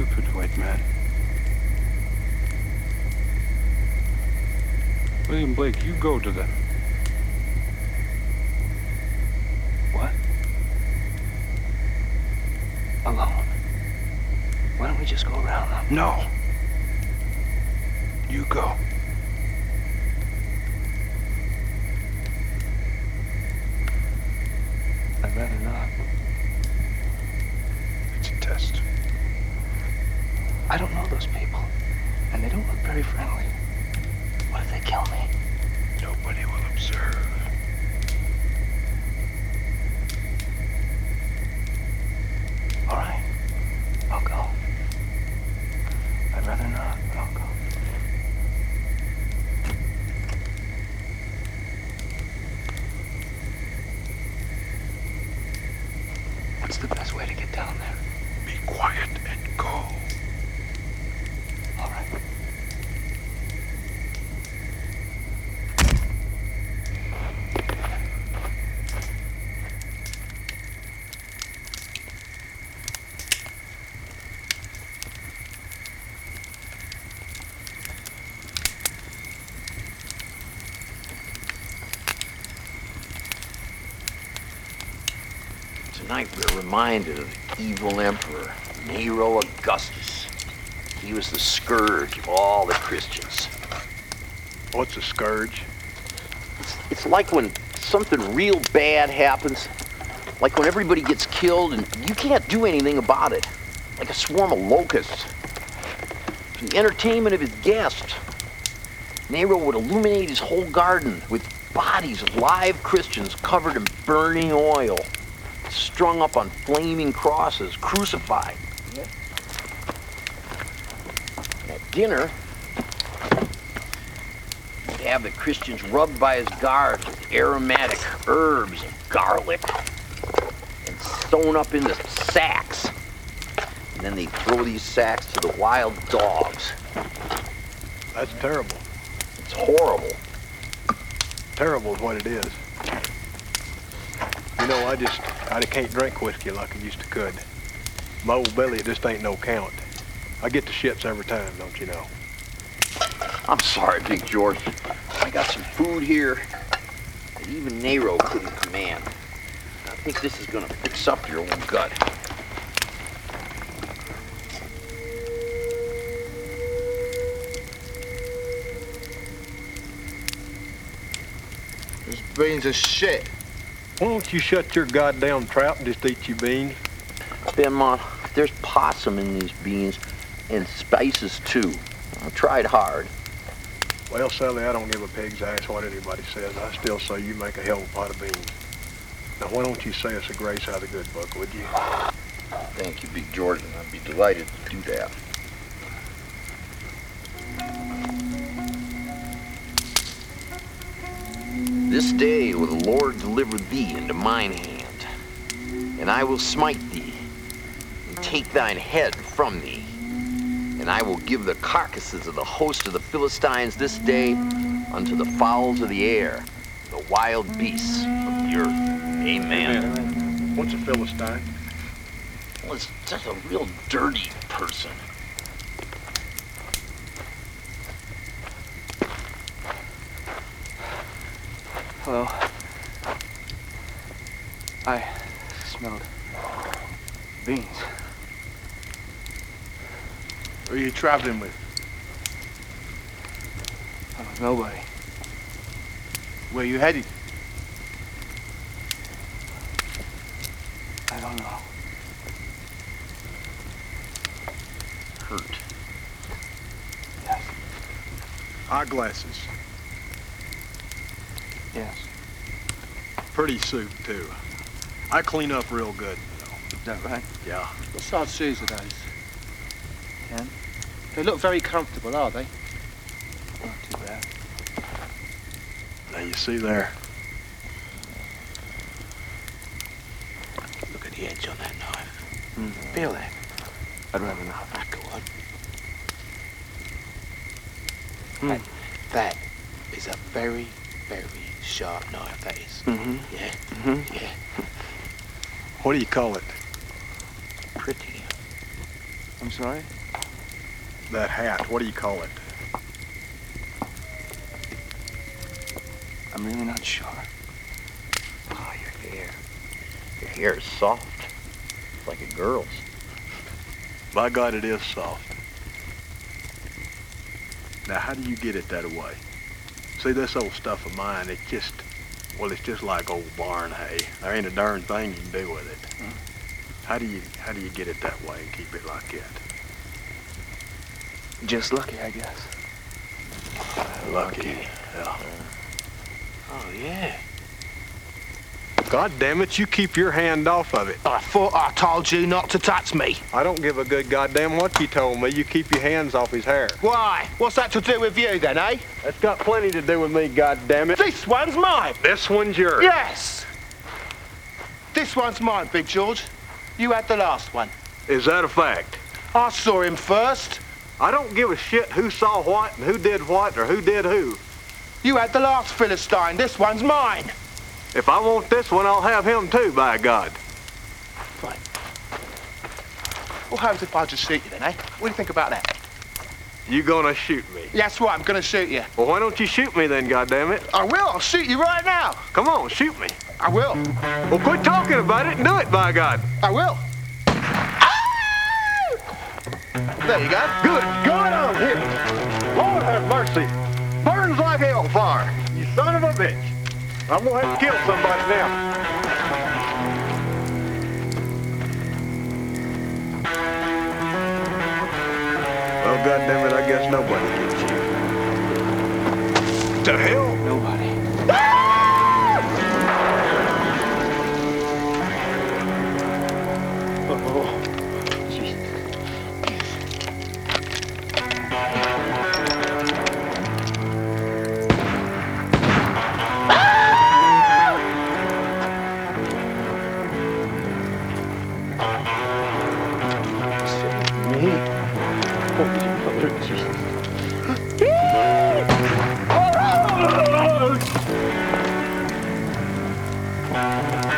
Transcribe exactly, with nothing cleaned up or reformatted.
stupid white man. William Blake, you go to them. What? Alone? Why don't we just go around them? No. You go. I'd rather not. It's a test. I don't know those people, and they don't look very friendly. What if they kill me? Nobody will observe. All right. I'll go. I'd rather not, but I'll go. What's the best way to get down there? Be quiet and go. All right. Tonight we're reminded of the evil emperor, Nero Augustus. He was the scourge of all the Christians. What's a scourge? It's, it's like when something real bad happens, like when everybody gets killed and you can't do anything about it, like a swarm of locusts. For the entertainment of his guests, Nero would illuminate his whole garden with bodies of live Christians covered in burning oil, strung up on flaming crosses, crucified. At dinner, he'd have the Christians rubbed by his guards with aromatic herbs and garlic and sewn up into sacks. And then they'd throw these sacks to the wild dogs. That's terrible. It's horrible. Terrible is what it is. You know, I just, I can't drink whiskey like I used to could. My old belly, it just ain't no count. I get the shits every time, don't you know? I'm sorry, Big George. I got some food here that even Nero couldn't command. I think this is gonna fix up your old gut. This beans are shit. Why don't you shut your goddamn trap and just eat your beans? Benmont, there's possum in these beans and spices too. I tried hard. Well, Sally, I don't give a pig's ass what anybody says. I still say you make a hell of a pot of beans. Now, why don't you say us a grace out of the good book, would you? Thank you, Big George, and I'd be delighted to do that. This day will the Lord deliver thee into mine hand, and I will smite thee, and take thine head from thee, and I will give the carcasses of the host of the Philistines this day unto the fowls of the air, the wild beasts of the earth. Amen. Amen. What's a Philistine? Well, it's just a real dirty person. Hello. I smelled beans. Who are you traveling with? Oh, nobody. Where you headed? I don't know. Hurt. Yes. Eyeglasses. Yes. Pretty suit, too. I clean up real good, you know. Is that right? Yeah. What size shoes are those? Ten? They look very comfortable, are they? Not too bad. Now, you see there. Look at the edge on that knife. Mm. Feel that? I'd rather not. Ah, go on. Mm. That, that is a very, very sharp knife, that is. Mm-hmm. Yeah? Mm-hmm. Yeah. What do you call it? Pretty. I'm sorry? That hat, what do you call it? I'm really not sure. Oh, your hair. Your hair is soft. It's like a girl's. By God, it is soft. Now, how do you get it that way? See, this old stuff of mine, it just, well, it's just like old barn hay. There ain't a darn thing you can do with it. Hmm. How do you, how do you get it that way and keep it like that? Just lucky, I guess. Lucky. Yeah. Oh, yeah. God damn it, you keep your hand off of it. I thought I told you not to touch me. I don't give a good goddamn what you told me. You keep your hands off his hair. Why? What's that to do with you then, eh? That's got plenty to do with me, goddamn it. This one's mine. This one's yours. Yes. This one's mine, Big George. You had the last one. Is that a fact? I saw him first. I don't give a shit who saw what and who did what or who did who. You had the last Philistine. This one's mine. If I want this one, I'll have him too, by God. Fine. What happens if I just shoot you then, eh? What do you think about that? You gonna shoot me? That's right, I'm gonna shoot you. Well, why don't you shoot me then, goddammit? I will. I'll shoot you right now. Come on, shoot me. I will. Well, quit talking about it and do it, by God. I will. There you go. Good God on him. Lord have mercy. Burns like hellfire. You son of a bitch. I'm gonna have to kill somebody now. Well, goddammit, I guess nobody gets you. To hell? Nobody. Oh, Jesus. Me? Holy Mother of Jesus. Oh!